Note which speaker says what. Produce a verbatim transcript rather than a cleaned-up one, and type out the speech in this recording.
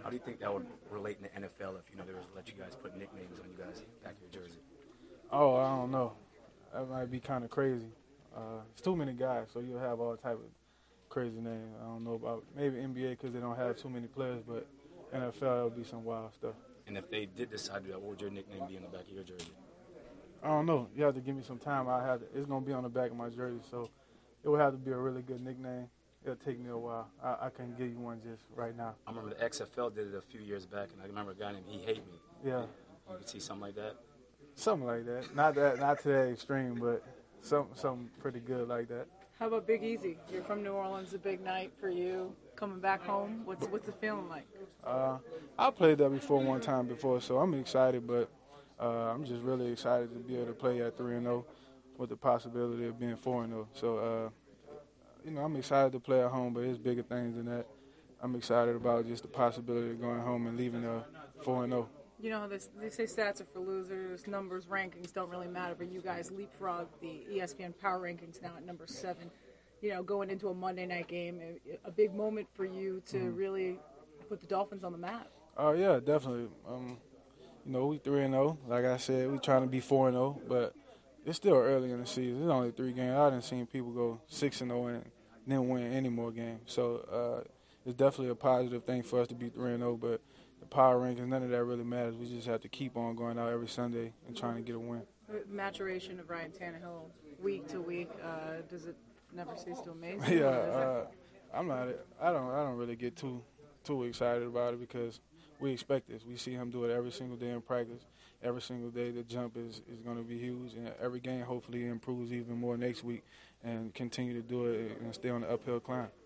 Speaker 1: How do you think that would relate in the N F L if, you know, they were to let you guys put nicknames on you guys back in your jersey?
Speaker 2: Oh, I don't know. That might be kind of crazy. Uh, it's too many guys, so you'll have all type of crazy names. I don't know about maybe N B A because they don't have too many players, but N F L it'll be some wild stuff.
Speaker 1: And if they did decide to do that, what would your nickname be on the back of your jersey?
Speaker 2: I don't know. You have to give me some time. I have to, it's gonna be on the back of my jersey, so it would have to be a really good nickname. It'll take me a while. I, I can't give you one just right now.
Speaker 1: I remember the X F L did it a few years back, and I remember a guy named He Hate Me.
Speaker 2: Yeah.
Speaker 1: You could see something like that?
Speaker 2: Something like that. Not that, not to that extreme, but something, something pretty good like that.
Speaker 3: How about Big Easy? You're from New Orleans, a big night for you. Coming back home, what's what's the feeling like?
Speaker 2: Uh, I played that before one time before, so I'm excited, but uh, I'm just really excited to be able to play at three and oh with the possibility of being four and oh. So, uh, you know, I'm excited to play at home, but there's bigger things than that. I'm excited about just the possibility of going home and leaving uh, four and oh.
Speaker 3: You know, they, they say stats are for losers, numbers, rankings don't really matter, but you guys leapfrog the E S P N Power Rankings now at number seven. You know, going into a Monday night game, a, a big moment for you to mm. really put the Dolphins on the map.
Speaker 2: Oh, uh, yeah, definitely. Um, you know, we three and oh. Like I said, we trying to be four and oh, but it's still early in the season. It's only three games. I didn't see people go six and oh and then win any more games. So uh, it's definitely a positive thing for us to be three and oh, but the power rankings, none of that really matters. We just have to keep on going out every Sunday and trying to get a win.
Speaker 3: The maturation of Ryan Tannehill week to week, uh, does it never cease to amaze you?
Speaker 2: Yeah, uh, I'm not. I don't. I don't really get too too excited about it because we expect this. We see him do it every single day in practice. Every single day, the jump is, is going to be huge, and every game hopefully he improves even more next week and continue to do it and stay on the uphill climb.